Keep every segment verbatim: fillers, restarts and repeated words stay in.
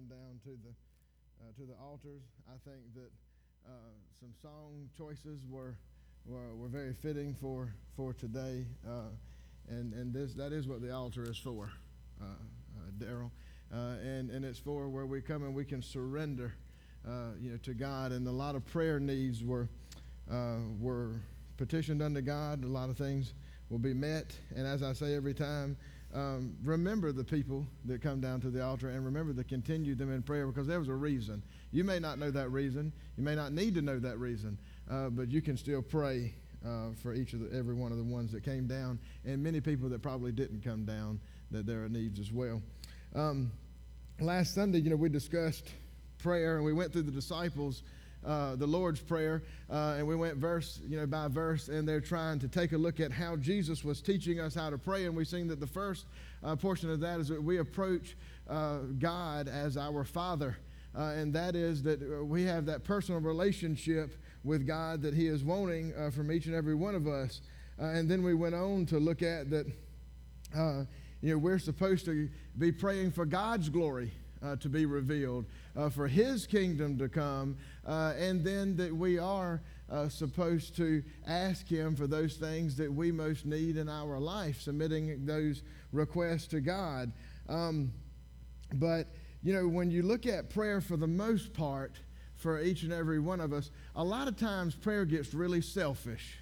down to the uh, to the altars. I think that uh, some song choices were were, were very fitting for for today, uh, and and this that is what the altar is for, uh, uh, Daryl, uh, and and it's for where we come and we can surrender, uh, you know, to God. And a lot of prayer needs were uh, were petitioned unto God. A lot of things will be met, and as I say every time. Um, remember the people that come down to the altar, and remember to continue them in prayer, because there was a reason. You may not know that reason. You may not need to know that reason, uh, but you can still pray uh, for each of the, every one of the ones that came down, and many people that probably didn't come down, that there are needs as well. Um, last Sunday, you know, we discussed prayer, and we went through the disciples' Uh, the Lord's Prayer, uh, and we went verse, you know, by verse, and they're trying to take a look at how Jesus was teaching us how to pray. And we've seen that the first uh, portion of that is that we approach uh, God as our Father, uh, and that is that we have that personal relationship with God that He is wanting uh, from each and every one of us. Uh, and then we went on to look at that, uh, you know, we're supposed to be praying for God's glory Uh, to be revealed, uh, for His kingdom to come, uh, and then that we are uh, supposed to ask Him for those things that we most need in our life, submitting those requests to God. Um, but, you know, when you look at prayer for the most part, for each and every one of us, a lot of times prayer gets really selfish.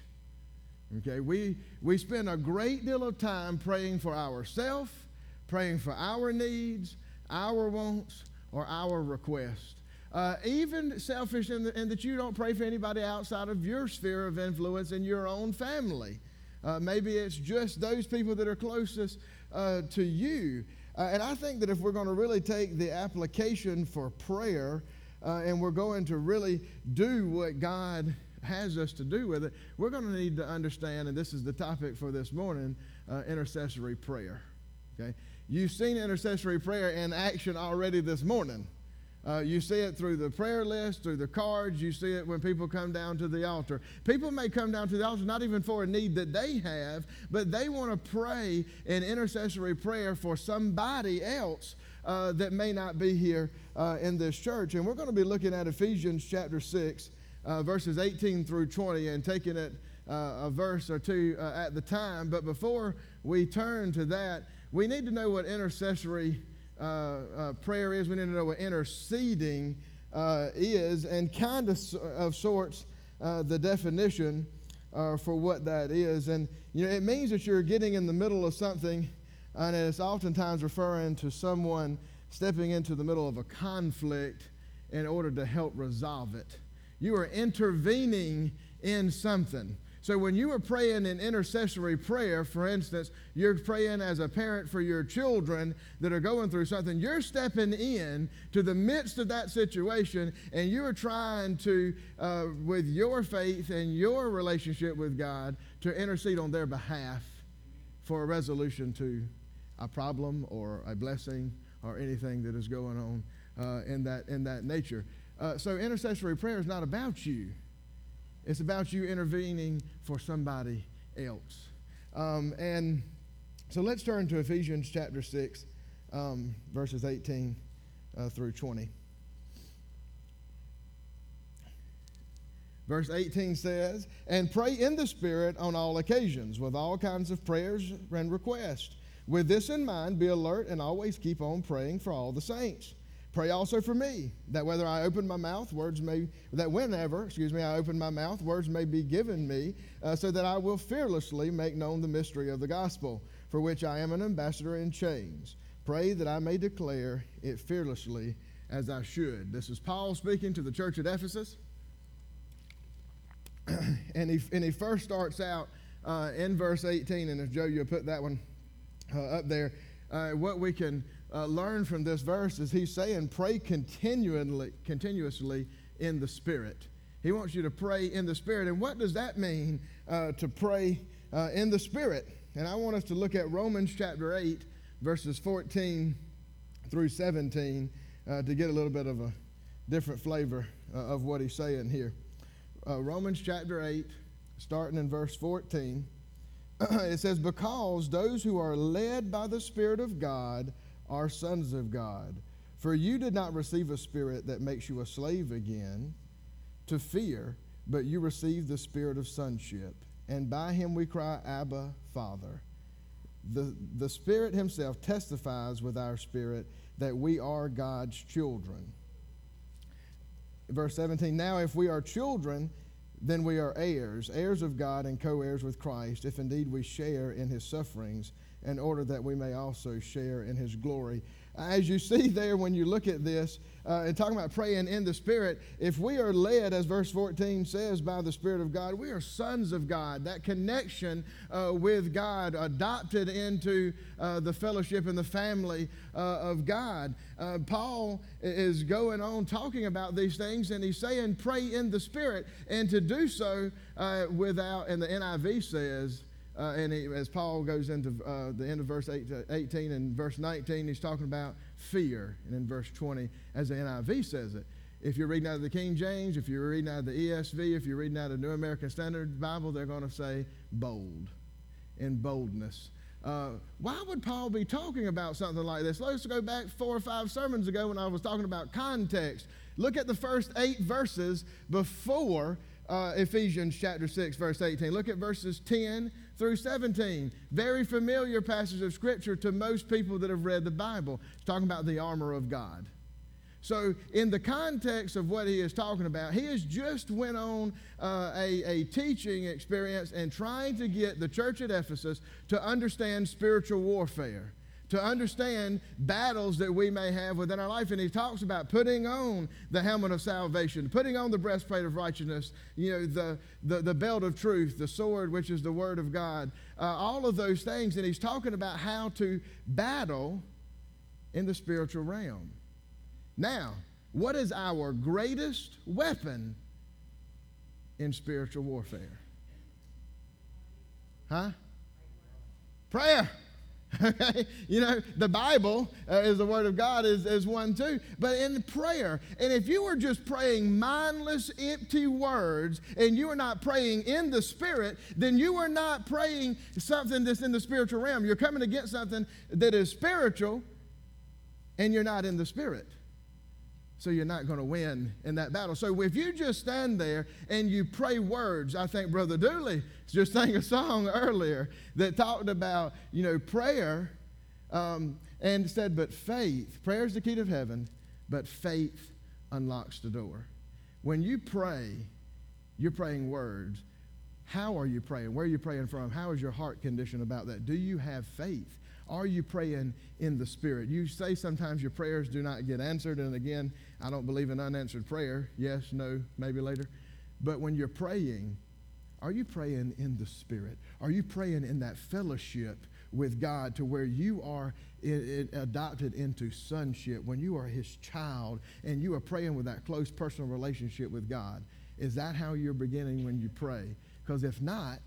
Okay, we, we spend a great deal of time praying for ourselves, praying for our needs, our wants, or our request. Uh, even selfish in, the, in that you don't pray for anybody outside of your sphere of influence in your own family. Uh, maybe it's just those people that are closest uh, to you. Uh, and I think that if we're going to really take the application for prayer uh, and we're going to really do what God has us to do with it, we're going to need to understand, and this is the topic for this morning, uh, intercessory prayer. Okay? You've seen intercessory prayer in action already this morning. Uh, you see it through the prayer list, through the cards. You see it when people come down to the altar. People may come down to the altar not even for a need that they have, but they want to pray in intercessory prayer for somebody else uh, that may not be here uh, in this church. And we're going to be looking at Ephesians chapter six, uh, verses eighteen through twenty, and taking it uh, a verse or two uh, at the time. But before we turn to that, we need to know what intercessory uh, uh, prayer is. We need to know what interceding uh, is, and kind of, of sorts, uh, the definition uh, for what that is. And, you know, it means that you're getting in the middle of something, and it's oftentimes referring to someone stepping into the middle of a conflict in order to help resolve it. You are intervening in something. So when you are praying in intercessory prayer, for instance, you're praying as a parent for your children that are going through something, you're stepping in to the midst of that situation, and you're trying to, uh, with your faith and your relationship with God, to intercede on their behalf for a resolution to a problem or a blessing or anything that is going on uh, in that in that nature. Uh, so intercessory prayer is not about you. It's about you intervening for somebody else. Um, and so let's turn to Ephesians chapter six, um, verses eighteen uh, through twenty. Verse eighteen says, "And pray in the Spirit on all occasions, with all kinds of prayers and requests. With this in mind, be alert and always keep on praying for all the saints. Pray also for me, that whether I open my mouth, words may, that whenever, excuse me, I open my mouth, words may be given me, uh, so that I will fearlessly make known the mystery of the gospel, for which I am an ambassador in chains. Pray that I may declare it fearlessly as I should." This is Paul speaking to the church at Ephesus. and, he, and he first starts out uh, in verse eighteen, and if Joe, you'll put that one uh, up there, uh, what we can Uh, learn from this verse is he's saying pray continually, continuously in the Spirit. He wants you to pray in the Spirit. And what does that mean, uh, to pray uh, in the Spirit? And I want us to look at Romans chapter eight, verses fourteen through seventeen, uh, to get a little bit of a different flavor uh, of what he's saying here. Uh, Romans chapter eight, starting in verse fourteen, it says, "Because those who are led by the Spirit of God are sons of God. For you did not receive a spirit that makes you a slave again to fear, but you received the spirit of sonship, and by him we cry, Abba, Father. The, the Spirit himself testifies with our spirit that we are God's children. Verse seventeen, now if we are children, then we are heirs, heirs of God and co-heirs with Christ, if indeed we share in his sufferings, in order that we may also share in his glory. As you see there when you look at this, uh, and talking about praying in the Spirit, if we are led, as verse fourteen says, by the Spirit of God, we are sons of God. That connection uh, with God, adopted into uh, the fellowship and the family uh, of God. Uh, Paul is going on talking about these things, and he's saying pray in the Spirit, and to do so uh, without, and the N I V says, Uh, and he, as Paul goes into uh, the end of verse eighteen and verse nineteen, he's talking about fear. And in verse twenty, as the N I V says it, if you're reading out of the King James, if you're reading out of the E S V, if you're reading out of the New American Standard Bible, they're going to say bold, in boldness. Uh, why would Paul be talking about something like this? Let's go back four or five sermons ago when I was talking about context. Look at the first eight verses before Uh, Ephesians chapter six, verse eighteen. Look at verses ten through seventeen. Very familiar passage of Scripture to most people that have read the Bible. It's talking about the armor of God. So in the context of what he is talking about, he has just went on uh, a, a teaching experience and trying to get the church at Ephesus to understand spiritual warfare, to understand battles that we may have within our life. And he talks about putting on the helmet of salvation, putting on the breastplate of righteousness, you know, the, the, the belt of truth, the sword, which is the word of God, uh, all of those things. And he's talking about how to battle in the spiritual realm. Now, what is our greatest weapon in spiritual warfare? Huh? Prayer. Okay, you know, the Bible uh, is the Word of God is, is one too, but in prayer. And if you were just praying mindless, empty words and you are not praying in the Spirit, then you are not praying something that's in the spiritual realm. You're coming against something that is spiritual and you're not in the Spirit. So you're not going to win in that battle. So if you just stand there and you pray words, I think Brother Dooley just sang a song earlier that talked about, you know, prayer um, and said, but faith, prayer is the key to heaven, but faith unlocks the door. When you pray, you're praying words. How are you praying? Where are you praying from? How is your heart condition about that? Do you have faith? Are you praying in the Spirit? You say sometimes your prayers do not get answered, and again, I don't believe in unanswered prayer. Yes, no, maybe later. But when you're praying, are you praying in the Spirit? Are you praying in that fellowship with God to where you are in, in, adopted into sonship, when you are his child and you are praying with that close personal relationship with God? Is that how you're beginning when you pray? Because if not,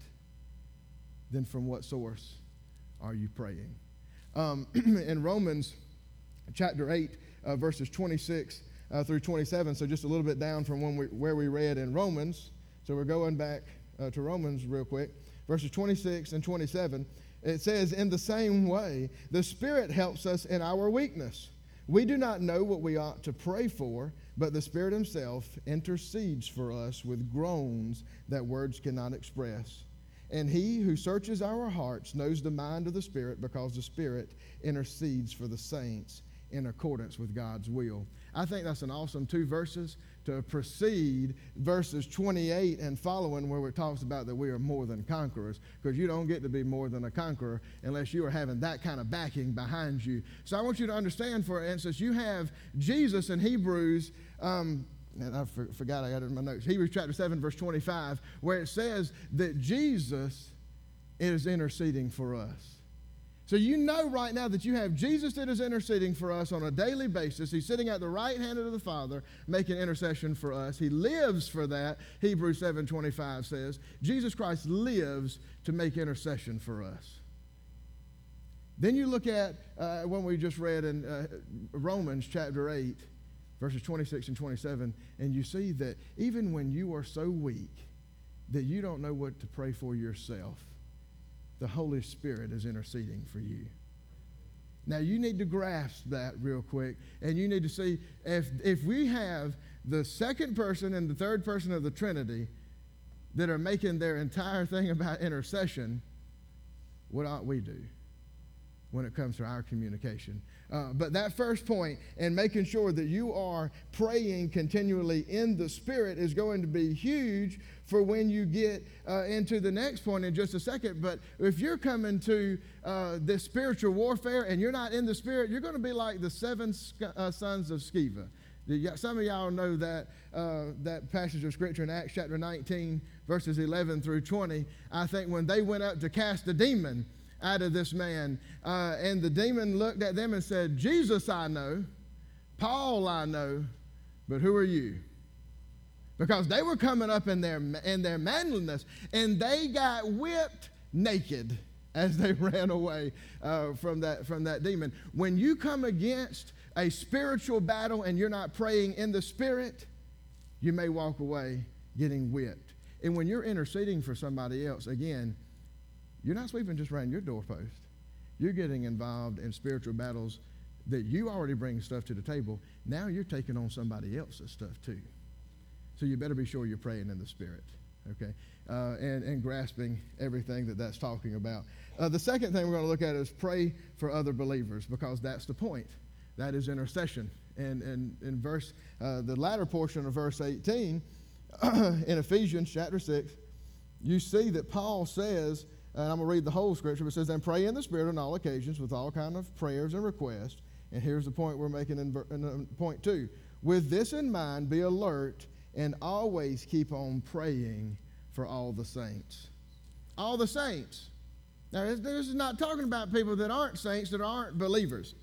then from what source are you praying? Um, in Romans chapter eight, uh, verses twenty-six uh, through twenty-seven, so just a little bit down from when we, where we read in Romans. So we're going back uh, to Romans real quick. Verses twenty-six and twenty-seven, it says, in the same way, the Spirit helps us in our weakness. We do not know what we ought to pray for, but the Spirit himself intercedes for us with groans that words cannot express. And he who searches our hearts knows the mind of the Spirit, because the Spirit intercedes for the saints in accordance with God's will. I think that's an awesome two verses to precede verses twenty-eight and following, where it talks about that we are more than conquerors, because you don't get to be more than a conqueror unless you are having that kind of backing behind you. So I want you to understand, for instance, you have Jesus in Hebrews, um, and I forgot I got it in my notes, Hebrews chapter seven, verse twenty-five, where it says that Jesus is interceding for us. So you know right now that you have Jesus that is interceding for us on a daily basis. He's sitting at the right hand of the Father making intercession for us. He lives for that. Hebrews seven twenty-five says Jesus Christ lives to make intercession for us. Then you look at uh, what we just read in uh, Romans chapter eight, verses twenty-six and twenty-seven, and you see that even when you are so weak that you don't know what to pray for yourself, the Holy Spirit is interceding for you. Now, you need to grasp that real quick, and you need to see if, if we have the second person and the third person of the Trinity that are making their entire thing about intercession, what ought we do when it comes to our communication? Uh, but that first point, and making sure that you are praying continually in the Spirit, is going to be huge for when you get uh, into the next point in just a second. But if you're coming to uh, this spiritual warfare and you're not in the Spirit, you're going to be like the seven uh, sons of Sceva. Some of y'all know that uh, that passage of Scripture in Acts chapter nineteen, verses eleven through twenty. I think when they went up to cast a demon out of this man, uh, and the demon looked at them and said, Jesus I know, Paul I know, but who are you? Because they were coming up in their, in their manliness, and they got whipped naked as they ran away uh, from that, from that demon. When you come against a spiritual battle and you're not praying in the Spirit, you may walk away getting whipped. And when you're interceding for somebody else, again, you're not sweeping just around your doorpost. You're getting involved in spiritual battles that you already bring stuff to the table. Now you're taking on somebody else's stuff too. So you better be sure you're praying in the Spirit, okay, uh, and, and grasping everything that that's talking about. Uh, the second thing we're going to look at is pray for other believers, because that's the point. That is intercession. And in and, and verse, uh, the latter portion of verse eighteen, in Ephesians chapter six, you see that Paul says, and I'm going to read the whole scripture, but it says, and pray in the Spirit on all occasions with all kind of prayers and requests. And here's the point we're making in, in point two. With this in mind, be alert and always keep on praying for all the saints. All the saints. Now, this is not talking about people that aren't saints, that aren't believers.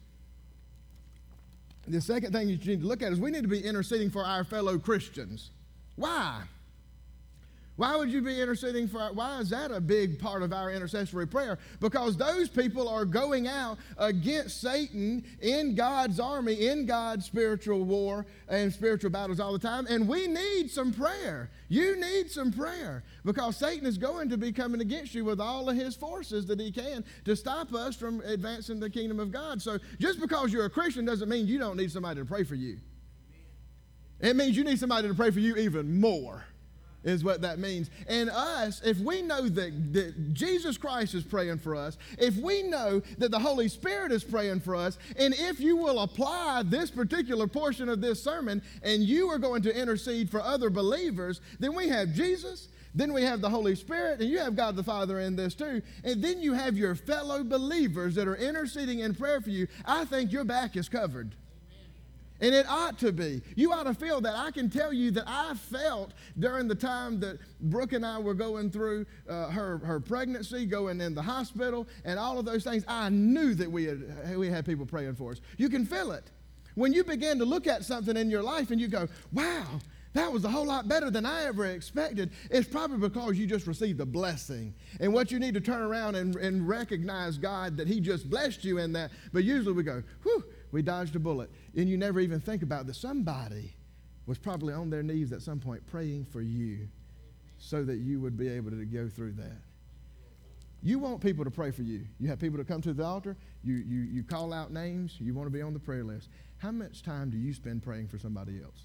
The second thing you need to look at is we need to be interceding for our fellow Christians. Why? Why would you be interceding for, why is that a big part of our intercessory prayer? Because those people are going out against Satan in God's army, in God's spiritual war and spiritual battles all the time, and we need some prayer. You need some prayer, because Satan is going to be coming against you with all of his forces that he can to stop us from advancing the kingdom of God. So just because you're a Christian doesn't mean you don't need somebody to pray for you. It means you need somebody to pray for you even more. Is what that means. And us, if we know that, that Jesus Christ is praying for us, if we know that the Holy Spirit is praying for us, and if you will apply this particular portion of this sermon and you are going to intercede for other believers, then we have Jesus, then we have the Holy Spirit, and you have God the Father in this too, and then you have your fellow believers that are interceding in prayer for you. I think your back is covered. And it ought to be. You ought to feel that. I can tell you that I felt during the time that Brooke and I were going through uh, her, her pregnancy, going in the hospital, and all of those things, I knew that we had, we had people praying for us. You can feel it. When you begin to look at something in your life and you go, wow, that was a whole lot better than I ever expected, it's probably because you just received a blessing. And what you need to turn around and, and recognize God that he just blessed you in that. But usually we go, whew, we dodged a bullet. And you never even think about that somebody was probably on their knees at some point praying for you so that you would be able to go through that. You want people to pray for you. You have people to come to the altar. You, you, you call out names. You want to be on the prayer list. How much time do you spend praying for somebody else?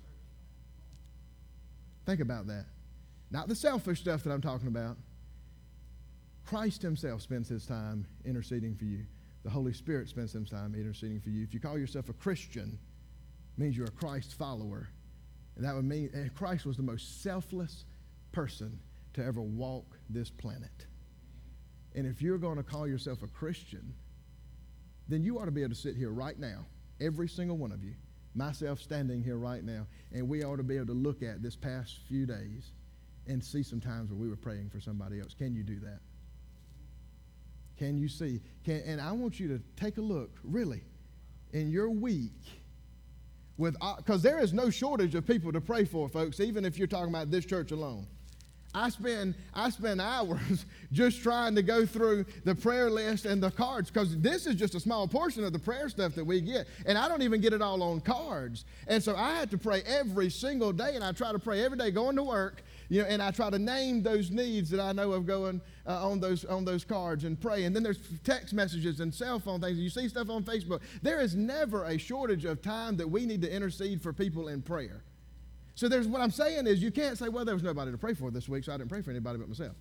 Think about that. Not the selfish stuff that I'm talking about. Christ himself spends his time interceding for you. The Holy Spirit spends some time interceding for you. If you call yourself a Christian, it means you're a Christ follower. And that would mean and Christ was the most selfless person to ever walk this planet. And if you're going to call yourself a Christian, then you ought to be able to sit here right now, every single one of you, myself standing here right now, and we ought to be able to look at this past few days and see some times where we were praying for somebody else. Can you do that? Can you see? Can, and I want you to take a look, really, in your week, with because there is no shortage of people to pray for, folks, even if you're talking about this church alone. I spend I spend hours just trying to go through the prayer list and the cards, because this is just a small portion of the prayer stuff that we get, and I don't even get it all on cards. And so I had to pray every single day, and I try to pray every day going to work, you know, and I try to name those needs that I know of going uh, on those on those cards and pray. And then there's text messages and cell phone things. You see stuff on Facebook. There is never a shortage of time that we need to intercede for people in prayer. So there's what I'm saying is you can't say, well, there was nobody to pray for this week, so I didn't pray for anybody but myself.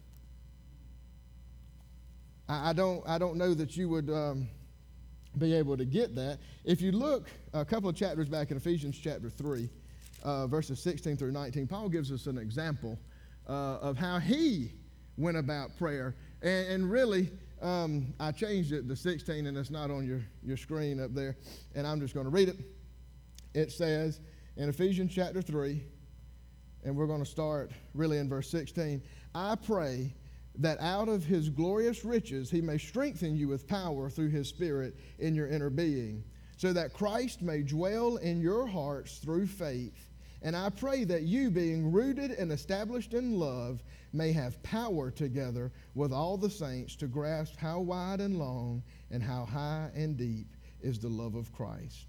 I, I don't I don't know that you would um, be able to get that. If you look a couple of chapters back in Ephesians chapter three, uh, verses sixteen through nineteen, Paul gives us an example uh, of how he went about prayer. And, and really, um, I changed it to sixteen, and it's not on your, your screen up there, and I'm just going to read it. It says, in Ephesians chapter three, and we're going to start really in verse sixteen, I pray that out of his glorious riches he may strengthen you with power through his Spirit in your inner being, so that Christ may dwell in your hearts through faith. And I pray that you, being rooted and established in love, may have power together with all the saints to grasp how wide and long and how high and deep is the love of Christ,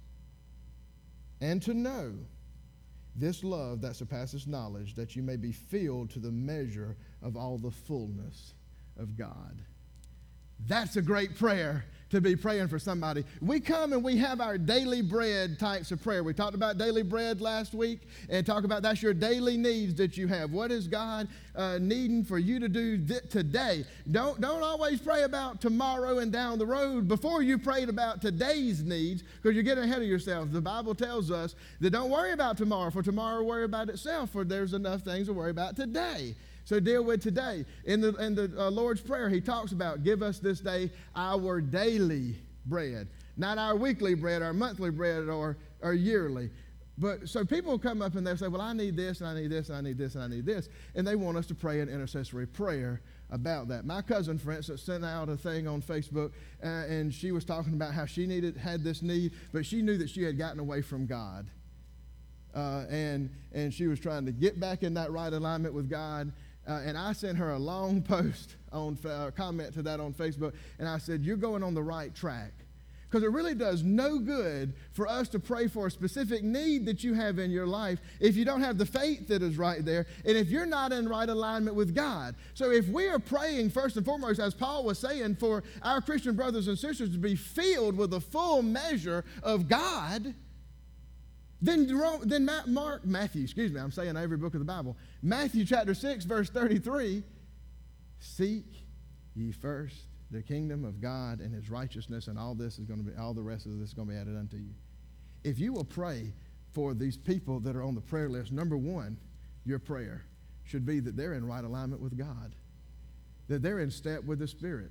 and to know this love that surpasses knowledge, that you may be filled to the measure of all the fullness of God. That's a great prayer to be praying for somebody. We come and we have our daily bread types of prayer. We talked about daily bread last week and talk about that's your daily needs that you have. What is God uh, needing for you to do th- today? Don't, don't always pray about tomorrow and down the road before you prayed about today's needs, because you're getting ahead of yourself. The Bible tells us that don't worry about tomorrow, for tomorrow will worry about itself, for there's enough things to worry about today. So deal with today. In the, in the uh, Lord's Prayer, he talks about, give us this day our daily bread. Not our weekly bread, our monthly bread, or, or yearly. But so people come up and they'll say, well, I need this, and I need this, and I need this, and I need this. And they want us to pray an intercessory prayer about that. My cousin, for instance, sent out a thing on Facebook, uh, and she was talking about how she needed had this need, but she knew that she had gotten away from God. Uh, and, and she was trying to get back in that right alignment with God. Uh, and I sent her a long post on uh, comment to that on Facebook, and I said, you're going on the right track. Because it really does no good for us to pray for a specific need that you have in your life if you don't have the faith that is right there, and if you're not in right alignment with God. So if we are praying, first and foremost, as Paul was saying, for our Christian brothers and sisters to be filled with the full measure of God, Then, then Mark, Matthew, excuse me, I'm saying every book of the Bible. Matthew chapter six, verse thirty-three, seek ye first the kingdom of God and his righteousness, and all this is going to be, all the rest of this is going to be added unto you. If you will pray for these people that are on the prayer list, number one, your prayer should be that they're in right alignment with God, that they're in step with the Spirit.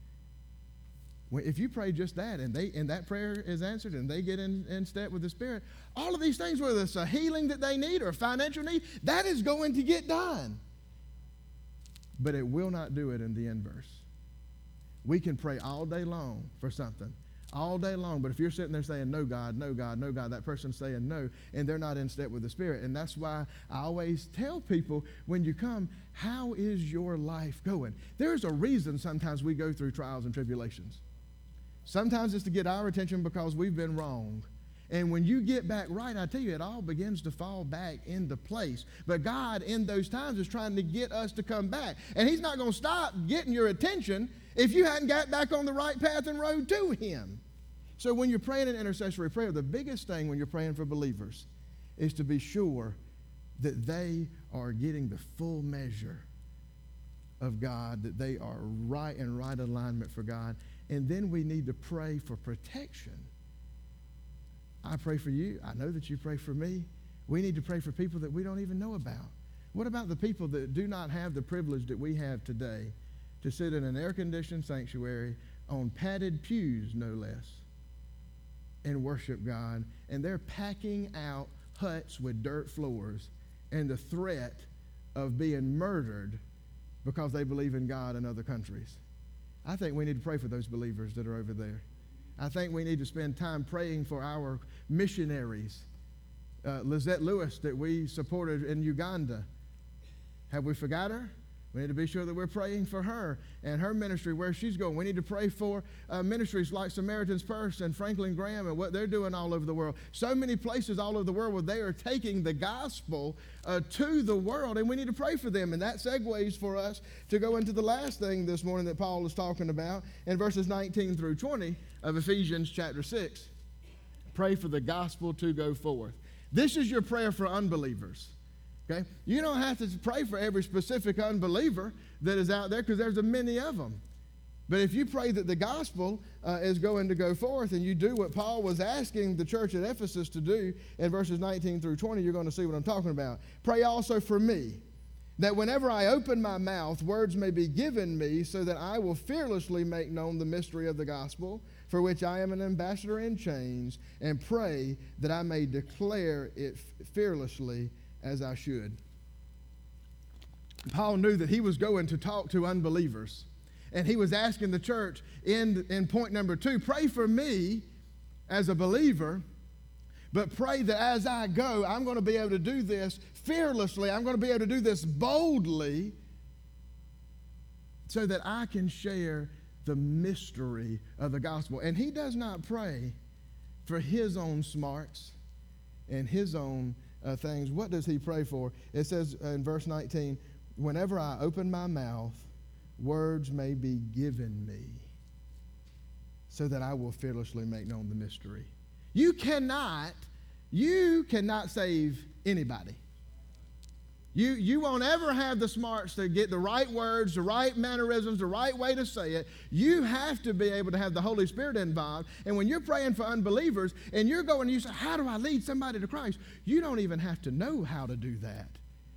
If you pray just that, and they and that prayer is answered, and they get in, in step with the Spirit, all of these things, whether it's a healing that they need or a financial need, that is going to get done. But it will not do it in the inverse. We can pray all day long for something, all day long, but if you're sitting there saying, no, God, no, God, no, God, that person's saying no, and they're not in step with the Spirit. And that's why I always tell people when you come, how is your life going? There's a reason sometimes we go through trials and tribulations. Sometimes it's to get our attention because we've been wrong. And when you get back right, I tell you, it all begins to fall back into place. But God, in those times, is trying to get us to come back. And he's not going to stop getting your attention if you hadn't got back on the right path and road to him. So when you're praying an intercessory prayer, the biggest thing when you're praying for believers is to be sure that they are getting the full measure of God, that they are right in right alignment for God. And then we need to pray for protection. I pray for you. I know that you pray for me. We need to pray for people that we don't even know about. What about the people that do not have the privilege that we have today to sit in an air-conditioned sanctuary on padded pews, no less, and worship God? And they're packing out huts with dirt floors and the threat of being murdered because they believe in God in other countries. I think we need to pray for those believers that are over there. I think we need to spend time praying for our missionaries. Uh, Lizette Lewis that we supported in Uganda. Have we forgot her? We need to be sure that we're praying for her and her ministry, where she's going. We need to pray for uh, ministries like Samaritan's Purse and Franklin Graham and what they're doing all over the world. So many places all over the world where they are taking the gospel uh, to the world, and we need to pray for them. And that segues for us to go into the last thing this morning that Paul is talking about in verses nineteen through twenty of Ephesians chapter six. Pray for the gospel to go forth. This is your prayer for unbelievers. Okay? You don't have to pray for every specific unbeliever that is out there, because there's a many of them. But if you pray that the gospel uh, is going to go forth, and you do what Paul was asking the church at Ephesus to do in verses nineteen through twenty, you're going to see what I'm talking about. Pray also for me, that whenever I open my mouth, words may be given me, so that I will fearlessly make known the mystery of the gospel, for which I am an ambassador in chains, and pray that I may declare it fearlessly as I should. Paul knew that he was going to talk to unbelievers, and he was asking the church in, in point number two, pray for me as a believer, but pray that as I go, I'm going to be able to do this fearlessly. I'm going to be able to do this boldly, so that I can share the mystery of the gospel. And he does not pray for his own smarts and his own Uh, things. What does he pray for? It says in verse nineteen, whenever I open my mouth, words may be given me, so that I will fearlessly make known the mystery. You cannot, you cannot save anybody. You, you won't ever have the smarts to get the right words, the right mannerisms, the right way to say it. You have to be able to have the Holy Spirit involved. And when you're praying for unbelievers and you're going, you say, how do I lead somebody to Christ? You don't even have to know how to do that.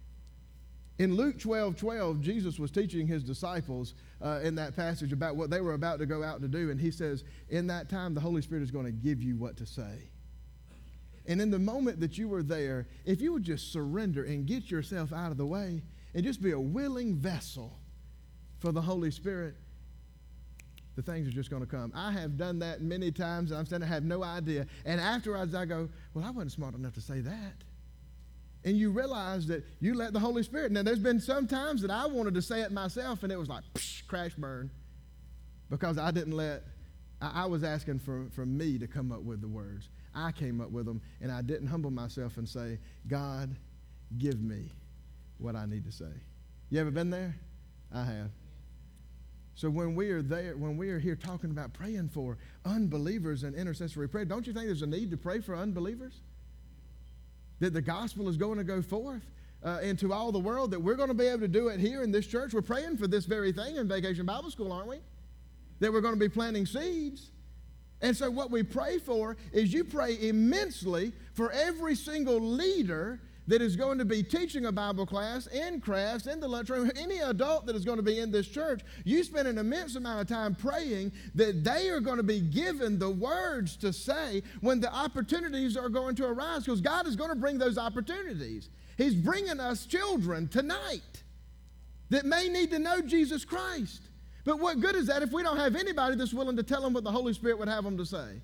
In Luke twelve twelve, Jesus was teaching his disciples uh, in that passage about what they were about to go out to do. And he says, in that time, the Holy Spirit is going to give you what to say. And in the moment that you were there, if you would just surrender and get yourself out of the way and just be a willing vessel for the Holy Spirit, the things are just going to come. I have done that many times, and I'm saying I have no idea. And afterwards I go, well, I wasn't smart enough to say that. And you realize that you let the Holy Spirit. Now, there's been some times that I wanted to say it myself, and it was like, psh, crash burn, because I didn't let, I, I was asking for, for me to come up with the words. I came up with them, and I didn't humble myself and say, God, give me what I need to say. You ever been there? I have. So when we are there, when we are here talking about praying for unbelievers and intercessory prayer, don't you think there's a need to pray for unbelievers? That the gospel is going to go forth uh, into all the world, that we're going to be able to do it here in this church. We're praying for this very thing in Vacation Bible School, aren't we? That we're going to be planting seeds. And so what we pray for is you pray immensely for every single leader that is going to be teaching a Bible class, in crafts, in the lunchroom, any adult that is going to be in this church. You spend an immense amount of time praying that they are going to be given the words to say when the opportunities are going to arise, because God is going to bring those opportunities. He's bringing us children tonight that may need to know Jesus Christ. But what good is that if we don't have anybody that's willing to tell them what the Holy Spirit would have them to say?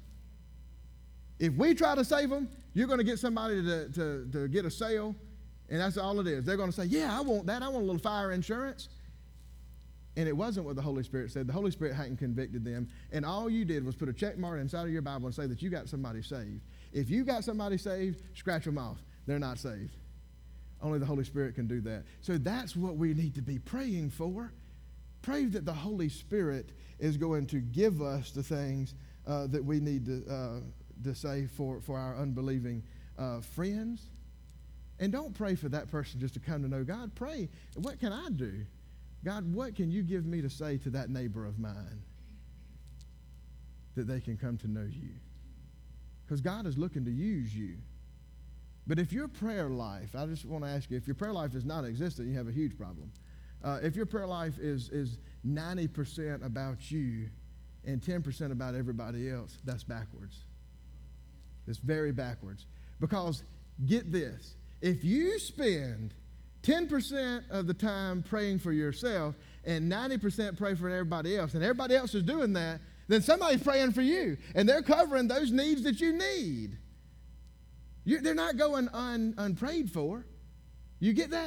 If we try to save them, you're going to get somebody to, to, to get a sale, and that's all it is. They're going to say, yeah, I want that. I want a little fire insurance. And it wasn't what the Holy Spirit said. The Holy Spirit hadn't convicted them, and all you did was put a check mark inside of your Bible and say that you got somebody saved. If you got somebody saved, scratch them off. They're not saved. Only the Holy Spirit can do that. So that's what we need to be praying for. Pray that the Holy Spirit is going to give us the things uh, that we need to, uh, to say for, for our unbelieving uh, friends. And don't pray for that person just to come to know God. Pray, what can I do? God, what can you give me to say to that neighbor of mine that they can come to know you? Because God is looking to use you. But if your prayer life, I just want to ask you, if your prayer life is not existent, you have a huge problem. Uh, if your prayer life is, is ninety percent about you and ten percent about everybody else, that's backwards. It's very backwards. Because get this, if you spend ten percent of the time praying for yourself and ninety percent pray for everybody else, and everybody else is doing that, then somebody's praying for you, and they're covering those needs that you need. You, they're not going un, unprayed for. You get that?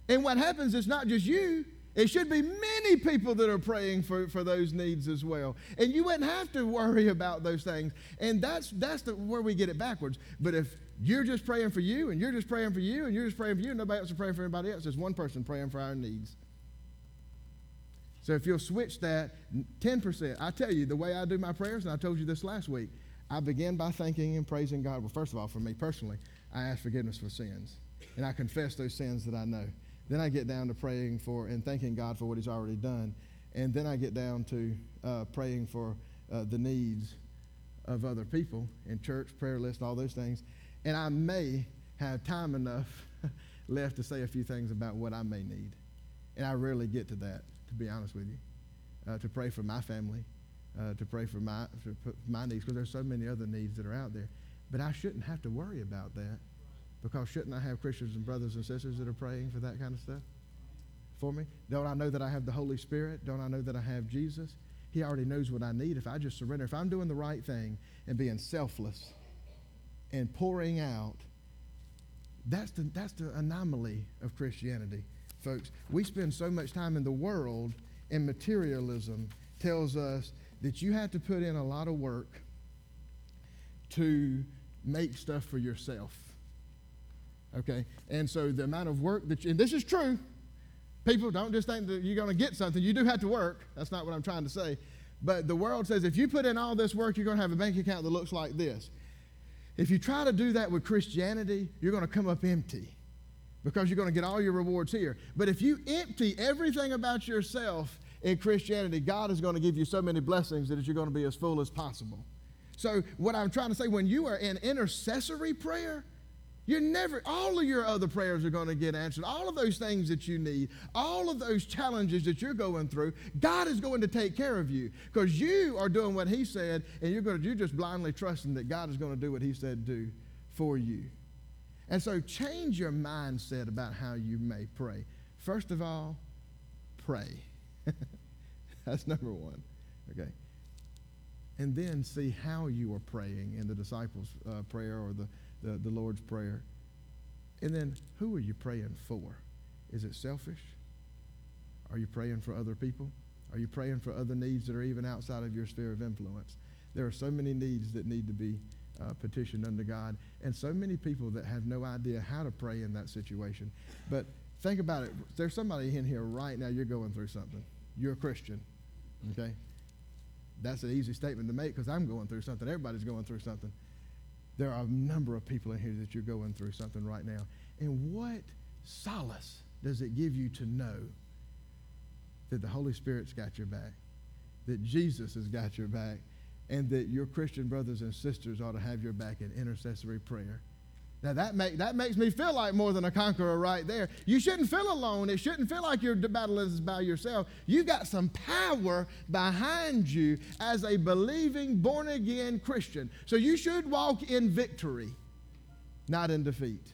And what happens is not just you. It should be many people that are praying for, for those needs as well. And you wouldn't have to worry about those things. And that's that's the, where we get it backwards. But if you're just praying for you, and you're just praying for you, and you're just praying for you, and nobody else is praying for anybody else, there's one person praying for our needs. So if you'll switch that, ten percent. I tell you, the way I do my prayers, and I told you this last week, I begin by thanking and praising God. Well, first of all, for me personally, I ask forgiveness for sins. And I confess those sins that I know. Then I get down to praying for and thanking God for what he's already done. And then I get down to uh, praying for uh, the needs of other people in church, prayer list, all those things. And I may have time enough left to say a few things about what I may need. And I rarely get to that, to be honest with you, uh, to pray for my family, uh, to pray for my, for my needs, because there's so many other needs that are out there. But I shouldn't have to worry about that. Because shouldn't I have Christians and brothers and sisters that are praying for that kind of stuff for me? Don't I know that I have the Holy Spirit? Don't I know that I have Jesus? He already knows what I need if I just surrender. If I'm doing the right thing and being selfless and pouring out, that's the, that's the anomaly of Christianity, folks. We spend so much time in the world, and materialism tells us that you have to put in a lot of work to make stuff for yourself. Okay, and so the amount of work that you, and this is true, people don't just think that you're going to get something. You do have to work. That's not what I'm trying to say. But the world says if you put in all this work, you're going to have a bank account that looks like this. If you try to do that with Christianity, you're going to come up empty because you're going to get all your rewards here. But if you empty everything about yourself in Christianity, God is going to give you so many blessings that you're going to be as full as possible. So what I'm trying to say, when you are in intercessory prayer, you're never, all of your other prayers are going to get answered. All of those things that you need, all of those challenges that you're going through, God is going to take care of you because you are doing what he said, and you're going to, you're just blindly trusting that God is going to do what he said do for you. And so change your mindset about how you may pray. First of all, pray. That's number one, okay? And then see how you are praying in the disciples' uh, prayer or the The, the Lord's Prayer. And then who are you praying for? Is it selfish? Are you praying for other people? Are you praying for other needs that are even outside of your sphere of influence? There are so many needs that need to be uh, petitioned unto God, and so many people that have no idea how to pray in that situation. But think about it. There's somebody in here right now, you're going through something. You're a Christian, okay? That's an easy statement to make because I'm going through something. Everybody's going through something. There are a number of people in here that you're going through something right now. And what solace does it give you to know that the Holy Spirit's got your back, that Jesus has got your back, and that your Christian brothers and sisters ought to have your back in intercessory prayer? Now, that, make, that makes me feel like more than a conqueror right there. You shouldn't feel alone. It shouldn't feel like your battle is by yourself. You got some power behind you as a believing, born-again Christian. So you should walk in victory, not in defeat.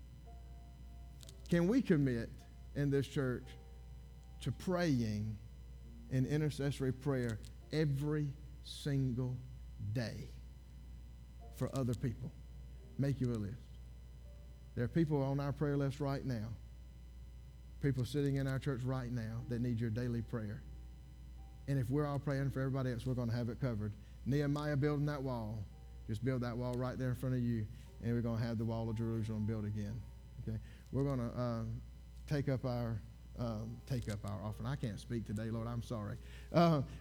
Can we commit in this church to praying in intercessory prayer every single day for other people? Make you a list. There are people on our prayer list right now, people sitting in our church right now that need your daily prayer. And if we're all praying for everybody else, we're going to have it covered. Nehemiah building that wall, just build that wall right there in front of you, and we're going to have the wall of Jerusalem built again. Okay, we're going to uh, take up our um, take up our offering. I can't speak today, Lord. I'm sorry. Uh,